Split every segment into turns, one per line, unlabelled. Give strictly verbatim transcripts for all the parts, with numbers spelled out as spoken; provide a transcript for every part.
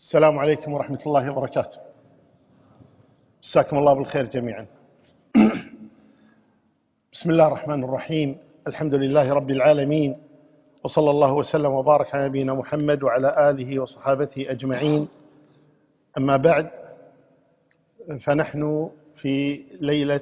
السلام عليكم ورحمة الله وبركاته. مساكم الله بالخير جميعا. بسم الله الرحمن الرحيم. الحمد لله رب العالمين، وصلى الله وسلم وبارك على نبينا محمد وعلى آله وصحابته أجمعين. أما بعد، فنحن في ليلة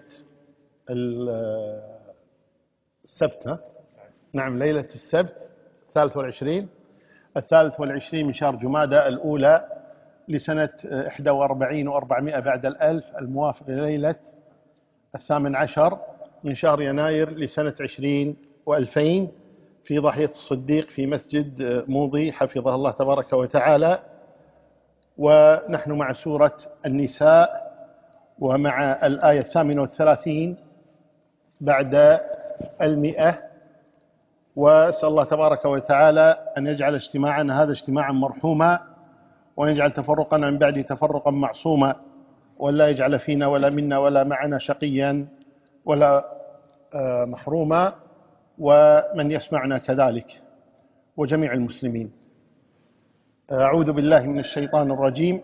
السبت. نعم، ليلة السبت الثالث والعشرين الثالث والعشرين من شهر جمادى الأولى لسنة إحدى وأربعين وأربعمائة بعد الألف، الموافق لليلة الثامن عشر من شهر يناير لسنة عشرين وألفين، في ضاحية الصديق في مسجد موضي حفظه الله تبارك وتعالى. ونحن مع سورة النساء ومع الآية الثامنة والثلاثين بعد المئة. وأسأل الله تبارك وتعالى أن يجعل اجتماعنا هذا اجتماعا مرحوما، وأن يجعل تفرقنا من بعد تفرقا معصوما، ولا يجعل فينا ولا منا ولا معنا شقيا ولا محروما، ومن يسمعنا كذلك وجميع المسلمين. أعوذ بالله من الشيطان الرجيم.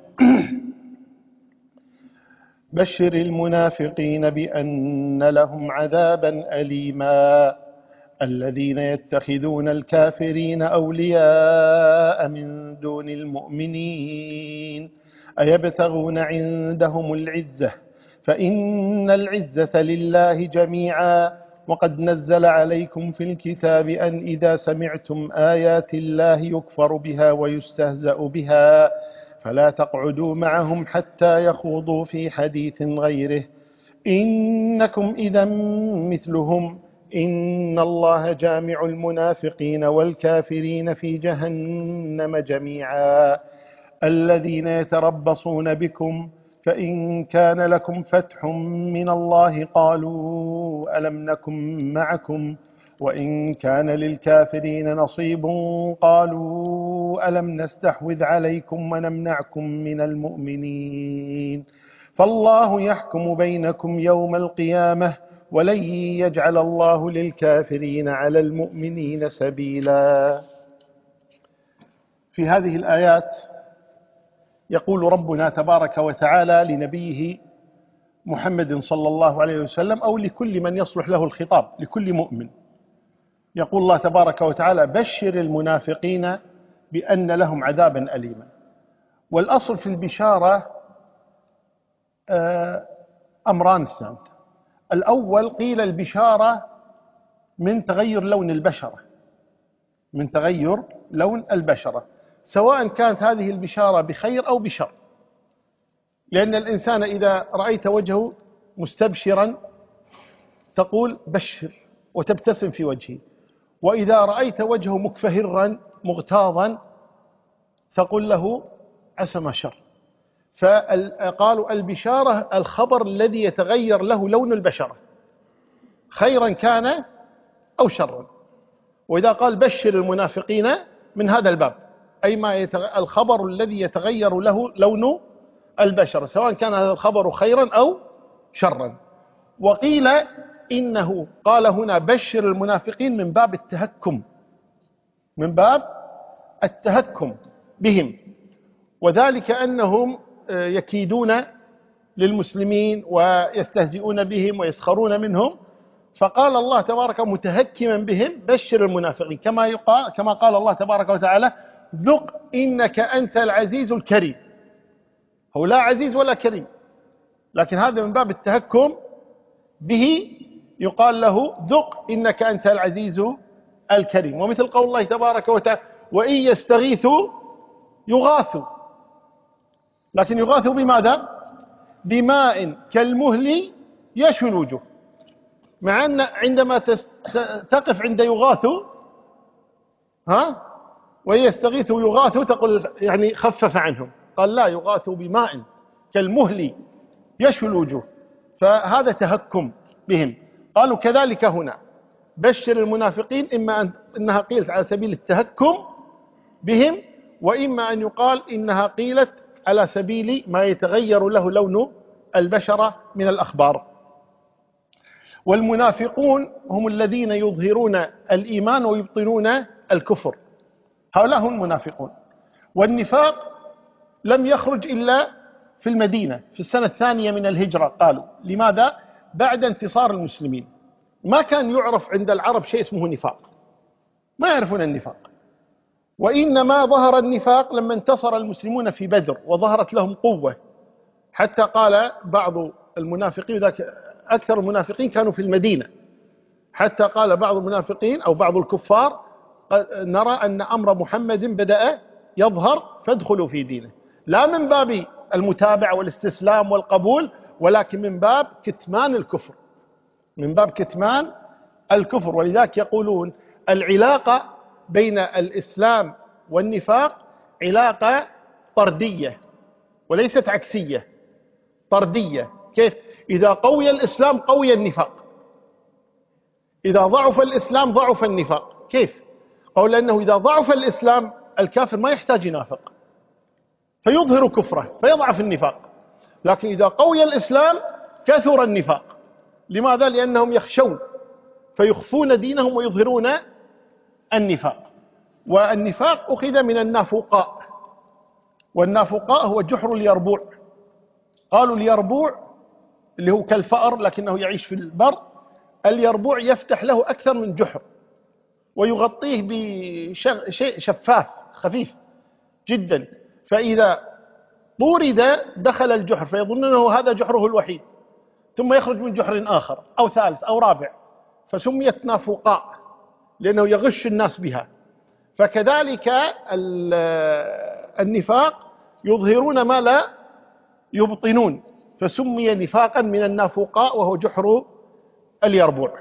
بشر المنافقين بأن لهم عذابا أليما الذين يتخذون الكافرين أولياء من دون المؤمنين أيبتغون عندهم العزة فإن العزة لله جميعا وقد نزل عليكم في الكتاب أن إذا سمعتم آيات الله يكفر بها ويستهزأ بها فلا تقعدوا معهم حتى يخوضوا في حديث غيره إنكم إذا مثلهم إن الله جامع المنافقين والكافرين في جهنم جميعا الذين يتربصون بكم فإن كان لكم فتح من الله قالوا ألم نكن معكم وإن كان للكافرين نصيب قالوا ألم نستحوذ عليكم ونمنعكم من المؤمنين فالله يحكم بينكم يوم القيامة ولن يجعل الله للكافرين على المؤمنين سبيلا. في هذه الآيات يقول ربنا تبارك وتعالى لنبيه محمد صلى الله عليه وسلم، أو لكل من يصلح له الخطاب، لكل مؤمن، يقول الله تبارك وتعالى: بشر المنافقين بأن لهم عذابا أليما. والأصل في البشارة أمران اثنان. الأول، قيل البشارة من تغير لون البشرة، من تغير لون البشرة، سواء كانت هذه البشارة بخير أو بشر، لأن الإنسان إذا رأيت وجهه مستبشرا تقول بشر وتبتسم في وجهه، وإذا رأيت وجهه مكفهرا مغتاظا تقول له عسى ما شر. فقالوا البشارة الخبر الذي يتغير له لون البشرة، خيرا كان أو شرا. وإذا قال بشر المنافقين من هذا الباب، أي ما يتغ... الخبر الذي يتغير له لون البشرة، سواء كان هذا الخبر خيرا أو شرا. وقيل إنه قال هنا بشر المنافقين من باب التهكم، من باب التهكم بهم، وذلك أنهم يكيدون للمسلمين ويستهزئون بهم ويسخرون منهم، فقال الله تبارك متهكما بهم بشر المنافقين، كما يقال كما قال الله تبارك وتعالى: ذق إنك أنت العزيز الكريم. هو لا عزيز ولا كريم، لكن هذا من باب التهكم به، يقال له ذق إنك أنت العزيز الكريم. ومثل قول الله تبارك وتعالى: وإن يستغيثوا يغاثوا، لكن يغاثوا بماذا؟ بماء كالمهل يشوي الوجوه، مع أن عندما تقف عند يغاثوا ها ويستغيثوا يغاثوا تقول يعني خفف عنهم، قال لا، يغاثوا بماء كالمهل يشوي الوجوه، فهذا تهكم بهم. قالوا كذلك هنا بشر المنافقين، إما أن إنها قيلت على سبيل التهكم بهم، وإما أن يقال إنها قيلت على سبيل ما يتغير له لون البشرة من الأخبار. والمنافقون هم الذين يظهرون الإيمان ويبطنون الكفر، هؤلاء هم المنافقون. والنفاق لم يخرج إلا في المدينة في السنة الثانية من الهجرة. قالوا لماذا؟ بعد انتصار المسلمين. ما كان يعرف عند العرب شيء اسمه نفاق، ما يعرفون النفاق، وإنما ظهر النفاق لما انتصر المسلمون في بدر وظهرت لهم قوة، حتى قال بعض المنافقين، ذاك أكثر المنافقين كانوا في المدينة، حتى قال بعض المنافقين أو بعض الكفار نرى أن أمر محمد بدأ يظهر فادخلوا في دينه، لا من باب المتابعة والاستسلام والقبول، ولكن من باب كتمان الكفر، من باب كتمان الكفر. ولذلك يقولون العلاقة بين الإسلام والنفاق علاقة طردية وليست عكسية، طردية. كيف؟ إذا قوي الإسلام قوي النفاق، إذا ضعف الإسلام ضعف النفاق. كيف؟ قول لأنه إذا ضعف الإسلام الكافر ما يحتاج ينافق فيظهر كفره فيضعف النفاق، لكن إذا قوي الإسلام كثر النفاق. لماذا؟ لأنهم يخشون فيخفون دينهم ويظهرون النفاق. والنفاق أخذ من النافوقاء، والنافوقاء هو جحر اليربوع. قالوا اليربوع اللي هو كالفأر لكنه يعيش في البر، اليربوع يفتح له أكثر من جحر ويغطيه بشيء شفاف خفيف جدا، فإذا طورد دخل الجحر فيظن أنه هذا جحره الوحيد، ثم يخرج من جحر آخر أو ثالث أو رابع، فسميت نافوقاء لأنه يغش الناس بها. فكذلك النفاق يظهرون ما لا يبطنون، فسمي نفاقا من النافوقاء وهو جحر اليربوع.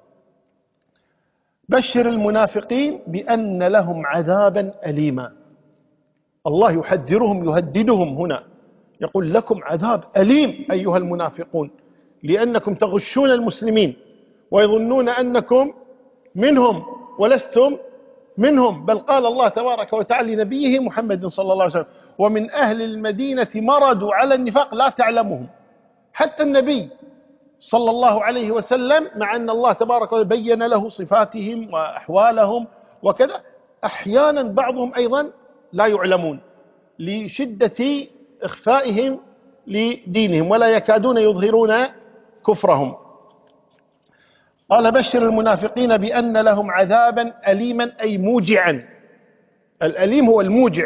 بشر المنافقين بأن لهم عذابا أليما. الله يحذرهم يهددهم هنا، يقول لكم عذاب أليم أيها المنافقون، لأنكم تغشون المسلمين ويظنون أنكم منهم ولستم منهم. بل قال الله تبارك وتعالى لنبيه محمد صلى الله عليه وسلم: ومن أهل المدينة مردوا على النفاق لا تعلمهم. حتى النبي صلى الله عليه وسلم مع أن الله تبارك وتعالى بين له صفاتهم وأحوالهم وكذا، أحيانا بعضهم أيضا لا يعلمون لشدة إخفائهم لدينهم ولا يكادون يظهرون كفرهم. قال: بشر المنافقين بأن لهم عذابا أليما، أي موجعا. الأليم هو الموجع.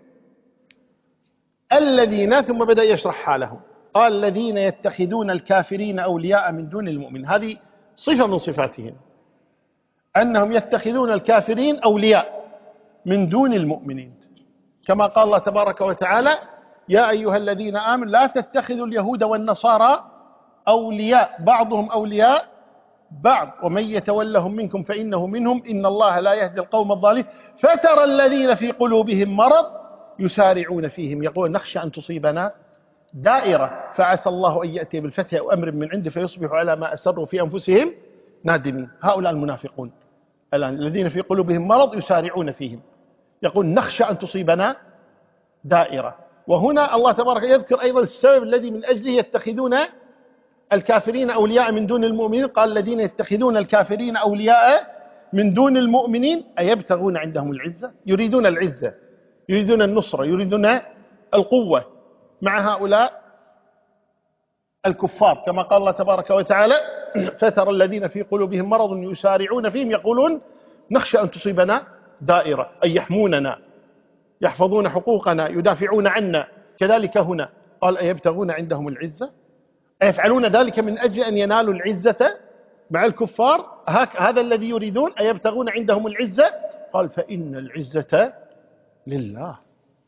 الذين، ثم بدأ يشرح حالهم، قال: الذين يتخذون الكافرين أولياء من دون المؤمن. هذه صفة من صفاتهم، أنهم يتخذون الكافرين أولياء من دون المؤمنين، كما قال الله تبارك وتعالى: يا أيها الذين آمنوا لا تتخذوا اليهود والنصارى أولياء بعضهم أولياء بعض ومن يتولهم منكم فإنه منهم إن الله لا يهدي القوم الظالمين فترى الذين في قلوبهم مرض يسارعون فيهم يقول نخشى أن تصيبنا دائرة فعسى الله أن يأتي بالفتح أو أمر من عنده فيصبحوا على ما أسروا في أنفسهم نادمين. هؤلاء المنافقون الآن الذين في قلوبهم مرض يسارعون فيهم يقول نخشى أن تصيبنا دائرة. وهنا الله تبارك يذكر أيضا السبب الذي من أجله يتخذون الكافرين أولياء من دون المؤمنين. قال: الذين يتخذون الكافرين أولياء من دون المؤمنين أيبتغون عندهم العزة؟ يريدون العزة، يريدون النصرة، يريدون القوة مع هؤلاء الكفار، كما قال الله تبارك وتعالى: فترى الذين في قلوبهم مرض يسارعون فيهم يقولون نخشى أن تصيبنا دائرة، أي يحموننا، يحفظون حقوقنا، يدافعون عنا. كذلك هنا قال: أيبتغون عندهم العزة؟ أيفعلون ذلك من أجل أن ينالوا العزة مع الكفار؟ هذا الذي يريدون، أيبتغون عندهم العزة؟ قال: فإن العزة لله،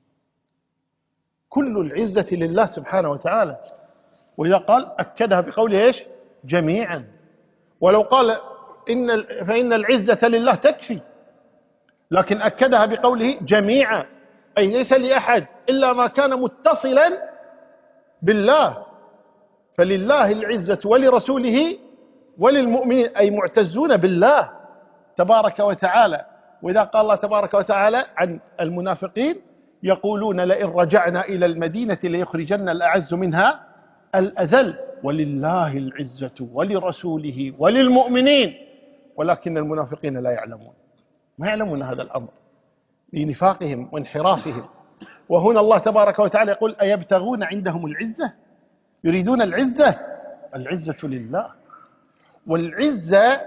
كل العزة لله سبحانه وتعالى. وإذا قال أكدها بقوله إيش؟ جميعا. ولو قال إن فإن العزة لله تكفي، لكن أكدها بقوله جميعا، أي ليس لأحد إلا ما كان متصلا بالله، فلله العزة ولرسوله وللمؤمنين، أي معتزون بالله تبارك وتعالى. وإذا قال الله تبارك وتعالى عن المنافقين يقولون لئن رجعنا إلى المدينة ليخرجن الأعز منها الأذل ولله العزة ولرسوله وللمؤمنين ولكن المنافقين لا يعلمون، ما يعلمون هذا الأمر لنفاقهم وانحرافهم وهنا الله تبارك وتعالى يقول أيبتغون عندهم العزة، يريدون العزة. العزة لله، والعزة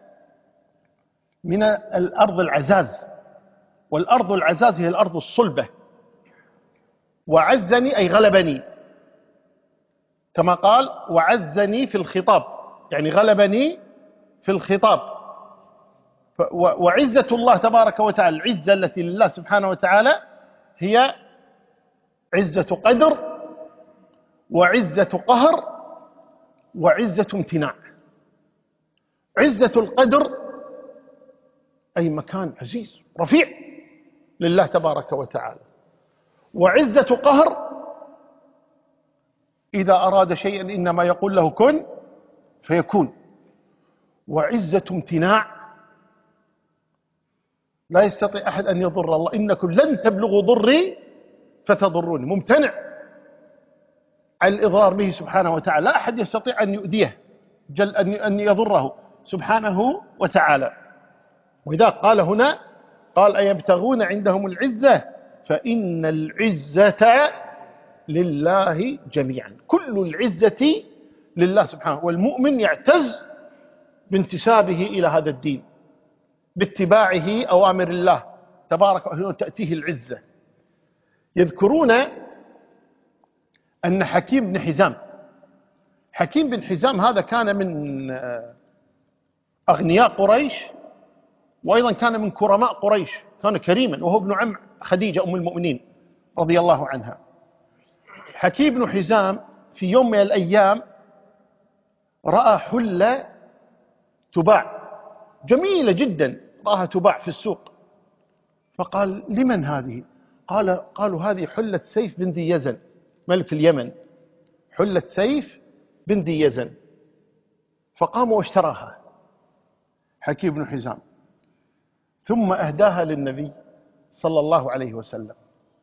من الأرض العزاز، والأرض العزاز هي الأرض الصلبة. وعزني أي غلبني، كما قال وعزني في الخطاب، يعني غلبني في الخطاب. وعزة الله تبارك وتعالى، العزة التي لله سبحانه وتعالى هي عزة قدر وعزة قهر وعزة امتناع. عزة القدر أي مكان عزيز رفيع لله تبارك وتعالى، وعزة قهر إذا أراد شيئا إنما يقول له كن فيكون. وعزة امتناع، لا يستطيع أحد أن يضر الله، إنكم لن تبلغوا ضري فتضروني، ممتنع عن الإضرار به سبحانه وتعالى، لا أحد يستطيع أن يؤذيه جل أن يضره سبحانه وتعالى. وإذا قال هنا قال أيبتغون عندهم العزة فإن العزة لله جميعا، كل العزة لله سبحانه. والمؤمن يعتز بانتسابه إلى هذا الدين، باتباعه أوامر الله تبارك وتعالى تأتيه العزة. يذكرون أن حكيم بن حزام، حكيم بن حزام هذا كان من أغنياء قريش، وأيضا كان من كرماء قريش، كان كريما، وهو ابن عم خديجة أم المؤمنين رضي الله عنها. حكيم بن حزام في يوم من الأيام رأى حلة تباع جميلة جدا، رأها تباع في السوق، فقال لمن هذه؟ قال قالوا هذه حلة سيف بن ذي يزن ملك اليمن، حلة سيف بن ذي يزن. فقام واشتراها حكيم بن حزام، ثم أهداها للنبي صلى الله عليه وسلم.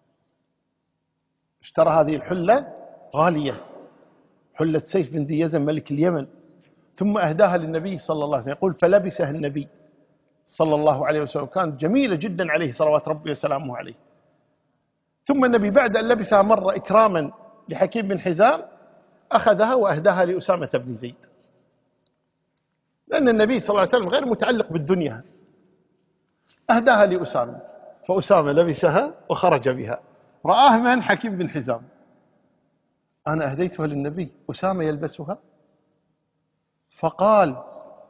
اشترى هذه الحلة غالية، حلة سيف بن ذي يزن ملك اليمن، ثم أهداها للنبي صلى الله عليه وسلم. يقول فلبسها النبي صلى الله عليه وسلم، كانت جميلة جدا عليه صلوات ربي وسلامه عليه. ثم النبي بعد أن لبسها مرة إكراما لحكيم بن حزام أخذها وأهداها لأسامة بن زيد، لأن النبي صلى الله عليه وسلم غير متعلق بالدنيا، أهداها لأسامة، فأسامة لبسها وخرج بها. رآه من؟ حكيم بن حزام، أنا أهديتها للنبي، أسامة يلبسها. فقال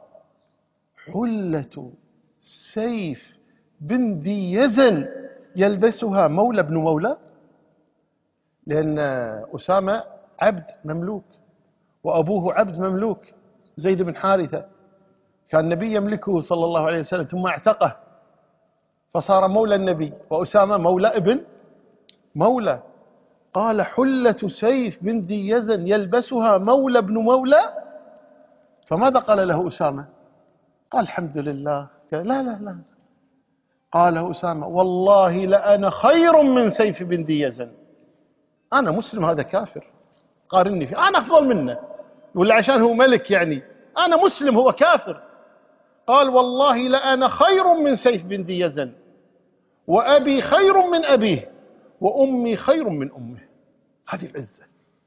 حلة سيف بن ذي يزن يلبسها مولى بن مولى، لأن أسامة عبد مملوك وأبوه عبد مملوك زيد بن حارثة، كان النبي يملكه صلى الله عليه وسلم ثم اعتقه فصار مولى النبي، وأسامة مولى ابن مولى. قال حلة سيف بن ذي يزن يلبسها مولى بن مولى. فماذا قال له أسامة؟ قال الحمد لله. قال لا لا لا، قال أسامة والله لأنا خير من سيف بن ذي يزن، أنا مسلم هذا كافر قارني فيه، أنا أفضل منه، ولا عشان هو ملك يعني أنا مسلم هو كافر. قال والله لأنا خير من سيف بن ذي يزن، وأبي خير من أبيه، وأمي خير من أمه. هذه العزة.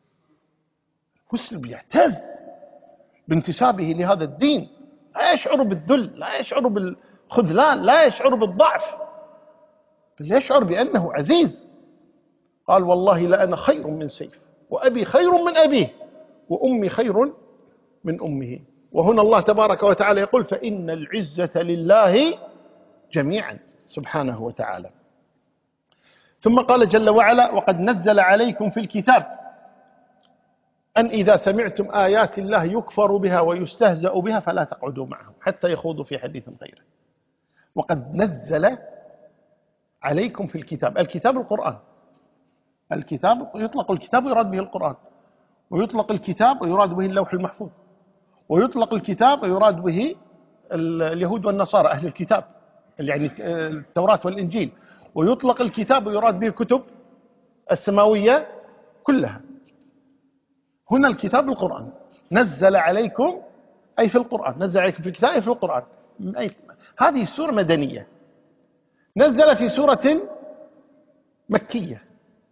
مسلم يعتز بانتسابه لهذا الدين، لا يشعر بالذل، لا يشعر بالخذلان، لا يشعر بالضعف، بل يشعر بأنه عزيز. قال والله لأنا خير من سيف، وأبي خير من أبيه، وأمي خير من أمه. وهنا الله تبارك وتعالى يقول فإن العزة لله جميعا سبحانه وتعالى. ثم قال جل وعلا وقد نزل عليكم في الكتاب أن إذا سمعتم آيات الله يكفر بها ويستهزأ بها فلا تقعدوا معهم حتى يخوضوا في حديث غيره. وقد نزل عليكم في الكتاب، الكتاب القرآن، الكتاب يطلق الكتاب ويراد به القرآن، ويطلق الكتاب ويراد به اللوح المحفوظ، ويطلق الكتاب ويراد به اليهود والنصارى أهل الكتاب يعني التوراة والإنجيل، ويطلق الكتاب ويراد به الكتب السماوية كلها. هنا الكتاب القرآن نزل عليكم أي في القرآن، نزل عليكم في الكتاب أي في القرآن. هذه السورة مدنية، نزل في سورة مكية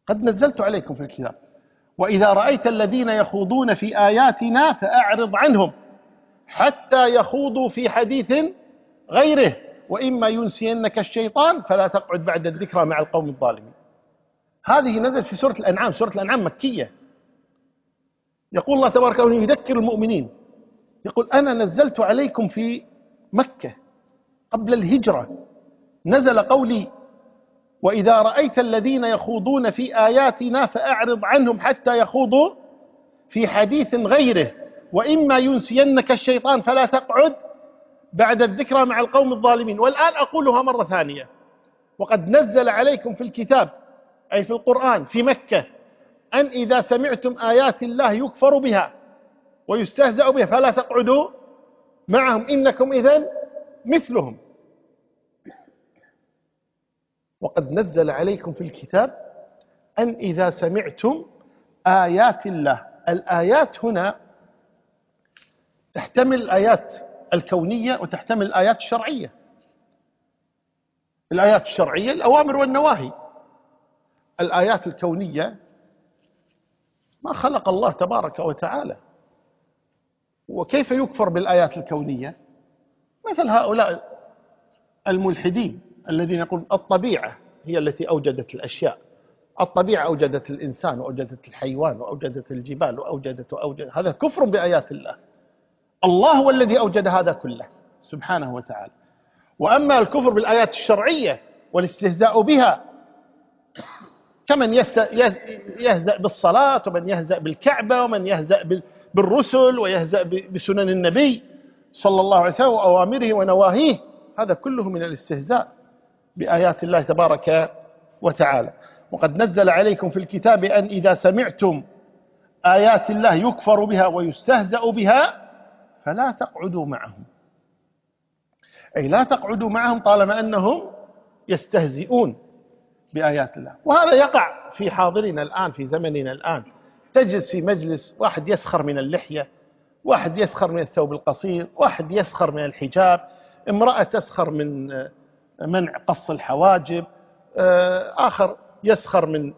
قد نزلت عليكم في الكتاب وإذا رأيت الذين يخوضون في آياتنا فأعرض عنهم حتى يخوضوا في حديث غيره وإما ينسينك الشيطان فلا تقعد بعد الذكرى مع القوم الظالمين. هذه نزلت في سورة الأنعام. سورة الأنعام مكية. يقول الله تبارك وتعالى يذكر المؤمنين، يقول أنا نزلت عليكم في مكة قبل الهجرة، نزل قولي وإذا رأيت الذين يخوضون في آياتنا فأعرض عنهم حتى يخوضوا في حديث غيره وإما ينسينك الشيطان فلا تقعد بعد الذكرى مع القوم الظالمين. والآن أقولها مرة ثانية، وقد نزل عليكم في الكتاب أي في القرآن في مكة أن إذا سمعتم آيات الله يكفر بها ويستهزأ بها فلا تقعدوا معهم إنكم إذن مثلهم. وقد نزل عليكم في الكتاب أن إذا سمعتم آيات الله. الآيات هنا تحتمل الآيات الكونية وتحتمل الآيات الشرعية. الآيات الشرعية الأوامر والنواهي. الآيات الكونية ما خلق الله تبارك وتعالى. وكيف يكفر بالآيات الكونية؟ مثل هؤلاء الملحدين الذين يقولون الطبيعة هي التي أوجدت الأشياء، الطبيعة أوجدت الإنسان وأوجدت الحيوان وأوجدت الجبال وأوجدت وأوجدت. هذا كفر بآيات الله. الله هو الذي أوجد هذا كله سبحانه وتعالى. وأما الكفر بالآيات الشرعية والاستهزاء بها كمن يهزأ بالصلاة ومن يهزأ بالكعبة ومن يهزأ بالرسل ويهزأ بسنن النبي صلى الله عليه وسلم وأوامره ونواهيه، هذا كله من الاستهزاء بآيات الله تبارك وتعالى. وقد نزل عليكم في الكتاب أن إذا سمعتم آيات الله يكفر بها ويستهزأ بها فلا تقعدوا معهم، أي لا تقعدوا معهم طالما أنهم يستهزئون بآيات الله. وهذا يقع في حاضرنا الآن في زمننا الآن. تجلس في مجلس واحد يسخر من اللحية، واحد يسخر من الثوب القصير، واحد يسخر من الحجاب، امرأة تسخر من منع قص الحواجب، آخر يسخر من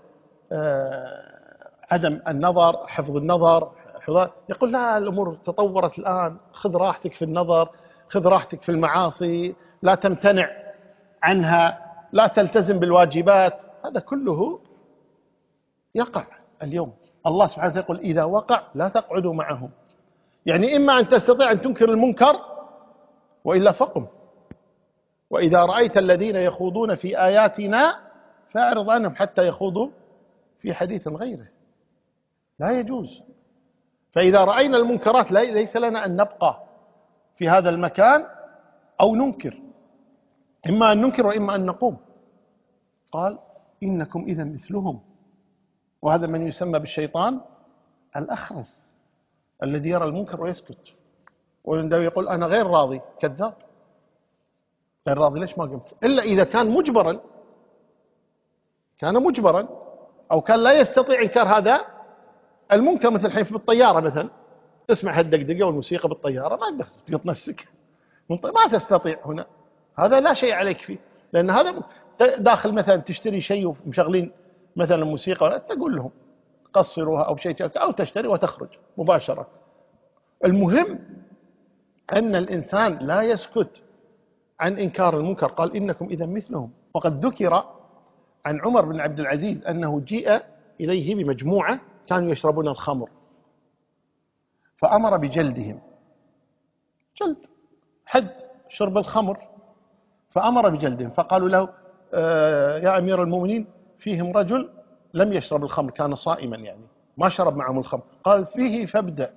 عدم النظر، حفظ النظر. يقول لا الأمور تطورت الآن، خذ راحتك في النظر، خذ راحتك في المعاصي، لا تمتنع عنها، لا تلتزم بالواجبات. هذا كله يقع اليوم. الله سبحانه وتعالى يقول إذا وقع لا تقعدوا معهم، يعني إما أن تستطيع أن تنكر المنكر وإلا فقم. وإذا رأيت الذين يخوضون في آياتنا فأعرض عنهم حتى يخوضوا في حديث غيره. لا يجوز. فإذا رأينا المنكرات ليس لنا أن نبقى في هذا المكان أو ننكر، إما أن ننكر وإما أن نقوم. قال إنكم إذا مثلهم. وهذا من يسمى بالشيطان الأخرس الذي يرى المنكر ويسكت، وعندما يقول أنا غير راضي كذاب. غير راضي ليش ما قمت؟ إلا إذا كان مجبرا، كان مجبرا أو كان لا يستطيع إنكار هذا المنكر. مثل الحين في الطيارة مثلا تسمع هالدقدقة والموسيقى بالطيارة ما تقط نفسك، ما تستطيع هنا، هذا لا شيء عليك فيه، لأن هذا داخل مثلا تشتري شيء ومشغلين مثلا موسيقى ولا تقول لهم قصروها أو شيء أو تشتري وتخرج مباشرة. المهم أن الإنسان لا يسكت عن إنكار المنكر. قال إنكم إذا مثلهم. وقد ذكر عن عمر بن عبد العزيز أنه جيء إليه بمجموعة كانوا يشربون الخمر فأمر بجلدهم، جلد حد شرب الخمر، فأمر بجلدهم. فقالوا له آه يا أمير المؤمنين فيهم رجل لم يشرب الخمر، كان صائما يعني ما شرب معهم الخمر. قال فيه فابدأ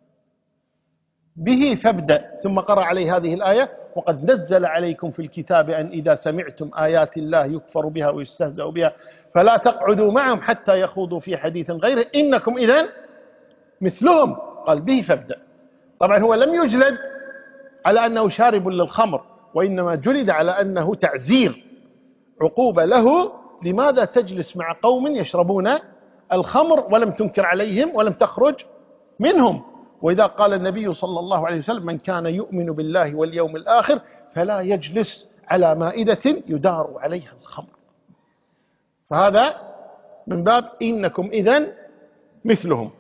به فابدأ. ثم قرأ عليه هذه الآية وقد نزل عليكم في الكتاب أن إذا سمعتم آيات الله يكفر بها ويستهزأ بها فلا تقعدوا معهم حتى يخوضوا في حديث غيره إنكم إذن مثلهم. قال به فابدأ. طبعا هو لم يجلد على أنه شارب للخمر، وإنما جلد على أنه تعزير عقوبة له. لماذا تجلس مع قوم يشربون الخمر ولم تنكر عليهم ولم تخرج منهم؟ وإذا قال النبي صلى الله عليه وسلم من كان يؤمن بالله واليوم الآخر فلا يجلس على مائدة يدار عليها الخمر. فهذا من باب إنكم إذن مثلهم.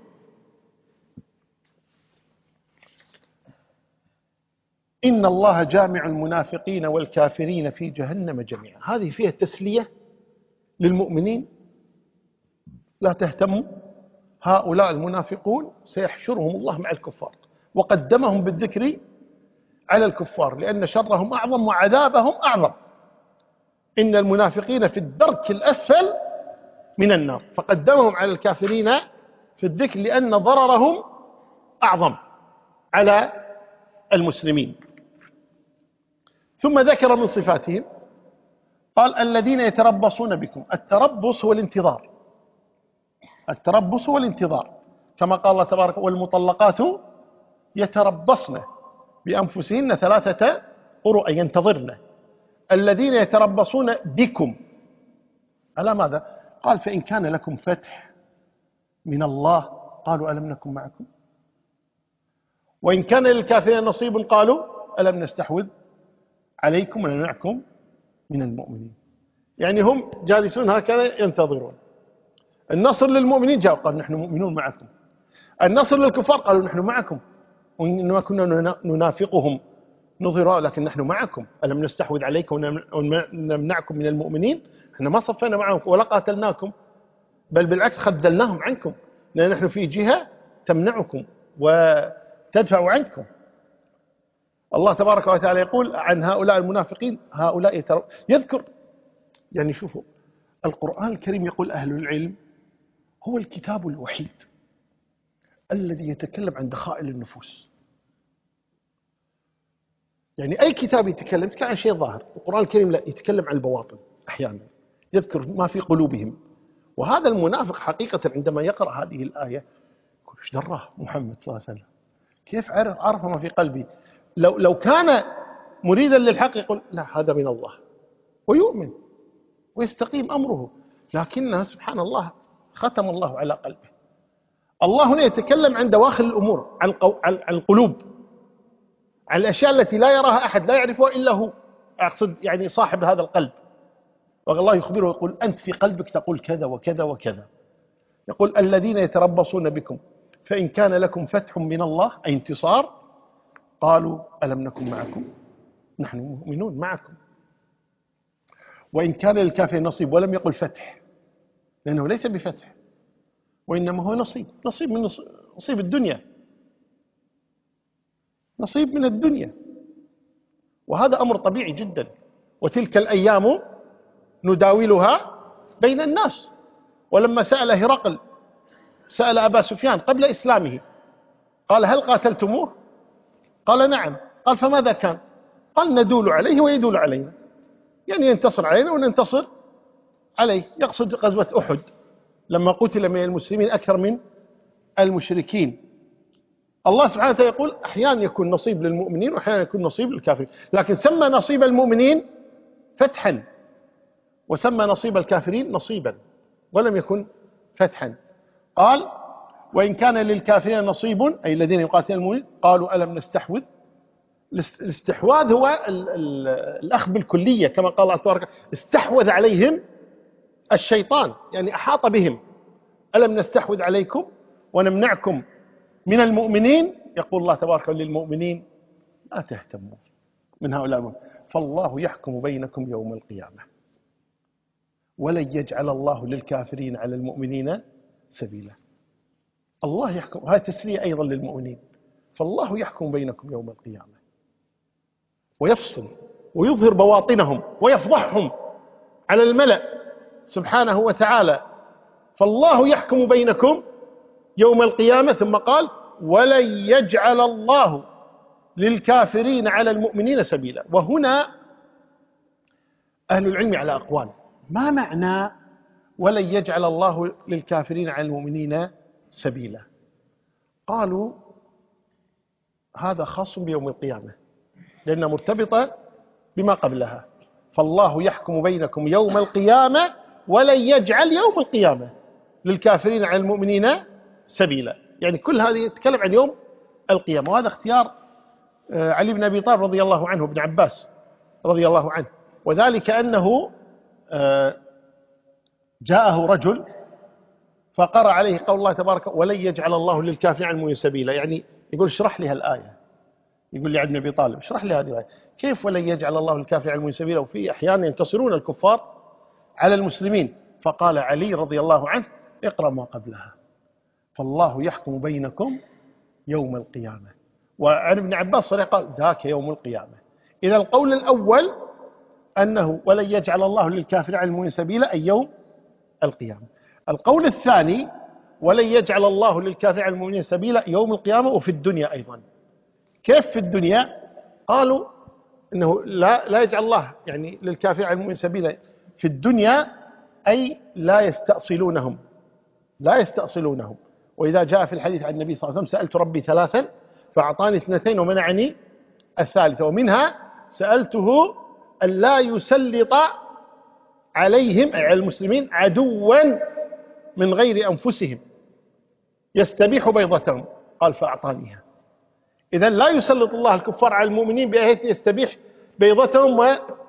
إن الله جامع المنافقين والكافرين في جهنم جميعا. هذه فيها تسلية للمؤمنين، لا تهتموا، هؤلاء المنافقون سيحشرهم الله مع الكفار، وقدمهم بالذكر على الكفار لأن شرهم أعظم وعذابهم أعظم. إن المنافقين في الدرك الأسفل من النار، فقدمهم على الكافرين في الذكر لأن ضررهم أعظم على المسلمين. ثم ذكر من صفاتهم قال الذين يتربصون بكم. التربص هو الانتظار، التربص هو الانتظار، كما قال الله تبارك والمطلقات يتربصن بأنفسهن ثلاثة قروء، أي ينتظرن. الذين يتربصون بكم على ماذا؟ قال فإن كان لكم فتح من الله قالوا ألم نكن معكم، وإن كان للكافرين نصيب قالوا ألم نستحوذ عليكم ونمنعكم من المؤمنين. يعني هم جالسون هكذا ينتظرون. النصر للمؤمنين جاء قال نحن مؤمنون معكم، النصر للكفار قالوا نحن معكم، وإنما كنا ننافقهم نظرا لكن نحن معكم، ألم نستحوذ عليكم ونمنعكم من المؤمنين. احنا ما صفينا معكم ولا قاتلناكم، بل بالعكس خذلناهم عنكم، لأن نحن في جهة تمنعكم وتدفع عنكم. الله تبارك وتعالى يقول عن هؤلاء المنافقين هؤلاء يتر... يذكر، يعني شوفوا القرآن الكريم يقول أهل العلم هو الكتاب الوحيد الذي يتكلم عن دخائل النفوس. يعني أي كتاب يتكلم يتكلم عن شيء ظاهر، القرآن الكريم لا، يتكلم عن البواطن أحيانا، يذكر ما في قلوبهم. وهذا المنافق حقيقة عندما يقرأ هذه الآية يقول ايش دراه محمد صلى الله عليه وسلم، كيف عرف عرف ما في قلبي؟ لو لو كان مريدا للحق يقول لا هذا من الله ويؤمن ويستقيم أمره، لكنها سبحان الله ختم الله على قلبه. الله هنا يتكلم عن دواخل الأمور، عن عن القلوب، عن الأشياء التي لا يراها أحد، لا يعرفها إلا هو، أقصد يعني صاحب هذا القلب. والله يخبره يقول أنت في قلبك تقول كذا وكذا وكذا. يقول الذين يتربصون بكم فإن كان لكم فتح من الله أي انتصار قالوا ألم نكن معكم، نحن مؤمنون معكم. وإن كان للكافر نصيب، ولم يقل فتح لأنه ليس بفتح، وإنما هو نصيب، نصيب من نصيب الدنيا، نصيب من الدنيا، وهذا أمر طبيعي جدا. وتلك الأيام نداولها بين الناس. ولما سأل هرقل سأل أبا سفيان قبل إسلامه قال هل قاتلتموه؟ قال نعم. قال فماذا كان؟ قال ندول عليه ويدول علينا، يعني ينتصر علينا وننتصر عليه. يقصد غزوة أحد لما قتل من المسلمين أكثر من المشركين. الله سبحانه وتعالى يقول أحيانا يكون نصيب للمؤمنين وأحيانا يكون نصيب للكافرين، لكن سمى نصيب المؤمنين فتحا وسمى نصيب الكافرين نصيبا ولم يكن فتحا. قال وإن كان للكافرين نصيب أي الذين يقاتلون المؤمنين قالوا ألم نستحوذ. الاستحواذ هو الأخذ بالكلية، كما قال الله تبارك استحوذ عليهم الشيطان، يعني أحاط بهم. ألم نستحوذ عليكم ونمنعكم من المؤمنين. يقول الله تبارك للمؤمنين لا تهتموا من هؤلاء المؤمنين فالله يحكم بينكم يوم القيامة ولن يجعل الله للكافرين على المؤمنين سبيلا. الله يحكم، هذه تسلية أيضا للمؤمنين، فالله يحكم بينكم يوم القيامة ويفصل ويظهر بواطنهم ويفضحهم على الملأ سبحانه وتعالى. فالله يحكم بينكم يوم القيامة. ثم قال ولن يجعل الله للكافرين على المؤمنين سبيلا. وهنا أهل العلم على أقوال، ما معنى ولن يجعل الله للكافرين على المؤمنين سبيلا؟ قالوا هذا خاص بيوم القيامة لأنها مرتبطة بما قبلها. فالله يحكم بينكم يوم القيامة ولن يجعل يوم القيامة للكافرين على المؤمنين سبيلا، يعني كل هذه يتكلم عن يوم القيامة. وهذا اختيار علي بن أبي طالب رضي الله عنه، ابن عباس رضي الله عنه، وذلك أنه جاءه رجل فقرأ عليه قول الله تبارك ولن يجعل الله للكافرين على المؤمنين سبيلا. يعني يقول اشرح لي هالآية، يقول لي عبد أبي طالب اشرح لي هذه الآية، كيف ولن يجعل الله للكافرين على المؤمنين سبيلا وفي أحيانا ينتصرون الكفار على المسلمين؟ فقال علي رضي الله عنه اقرأ ما قبلها فالله يحكم بينكم يوم القيامة. وعن ابن عباس صريح قال ذاك يوم القيامة. إذا القول الأول أنه ولن يجعل الله للكافرين على المؤمنين سبيلا أي يوم القيامة. القول الثاني ولن يجعل الله للكافرين على المؤمنين سبيلا يوم القيامة وفي الدنيا أيضا. كيف في الدنيا؟ قالوا إنه لا, لا يجعل الله يعني للكافرين على المؤمنين سبيلا في الدنيا أي لا يستأصلونهم، لا يستأصلونهم. وإذا جاء في الحديث عن النبي صلى الله عليه وسلم سألت ربي ثلاثا فأعطاني اثنتين ومنعني الثالثة، ومنها سألته أن لا يسلط عليهم أي على المسلمين عدوا من غير أنفسهم يستبيح بيضتهم، قال فأعطانيها. إذن لا يسلط الله الكفار على المؤمنين بحيث يستبيح بيضتهم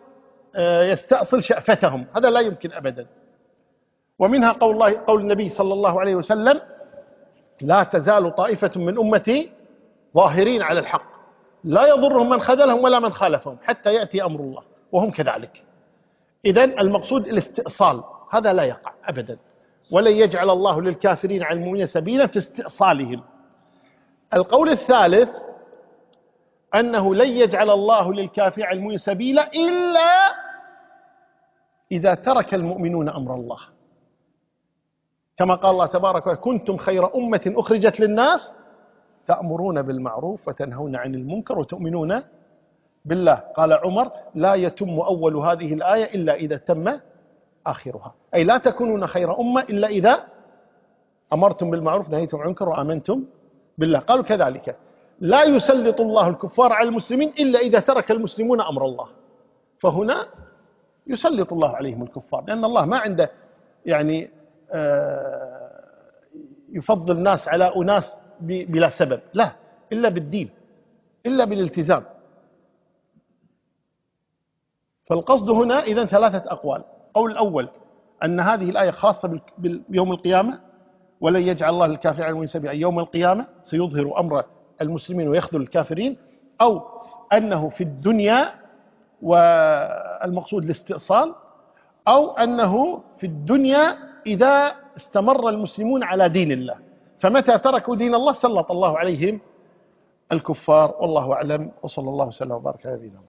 ويستأصل شأفتهم، هذا لا يمكن أبدا. ومنها قول الله قول النبي صلى الله عليه وسلم لا تزال طائفة من أمتي ظاهرين على الحق لا يضرهم من خذلهم ولا من خالفهم حتى يأتي أمر الله وهم كذلك. إذن المقصود الاستئصال، هذا لا يقع أبدا. ولن يجعل الله للكافرين على المؤمنين سبيلا في استئصالهم. القول الثالث أنه لن يجعل الله للكافرين على المؤمنين سبيلا إلا إذا ترك المؤمنون أمر الله، كما قال الله تبارك وتعالى كنتم خير أمة أخرجت للناس تأمرون بالمعروف وتنهون عن المنكر وتؤمنون بالله. قال عمر لا يتم أول هذه الآية إلا إذا تم آخرها، أي لا تكونون خير أمة إلا إذا أمرتم بالمعروف نهيتم عن المنكر وآمنتم بالله. قالوا كذلك لا يسلط الله الكفار على المسلمين إلا إذا ترك المسلمون أمر الله، فهنا يسلط الله عليهم الكفار، لأن الله ما عنده يعني يفضل الناس على أناس بلا سبب، لا، إلا بالدين، إلا بالالتزام. فالقصد هنا إذن ثلاثة أقوال. قول الأول أن هذه الآية خاصة بيوم القيامة، ولن يجعل الله للكافرين على المؤمنين سبيلا يوم القيامة سيظهر أمر المسلمين ويخذل الكافرين، أو أنه في الدنيا والمقصود الاستئصال، أو أنه في الدنيا إذا استمر المسلمون على دين الله، فمتى تركوا دين الله سلط الله عليهم الكفار. والله أعلم، وصلى الله وسلم وبارك على نبينا محمد.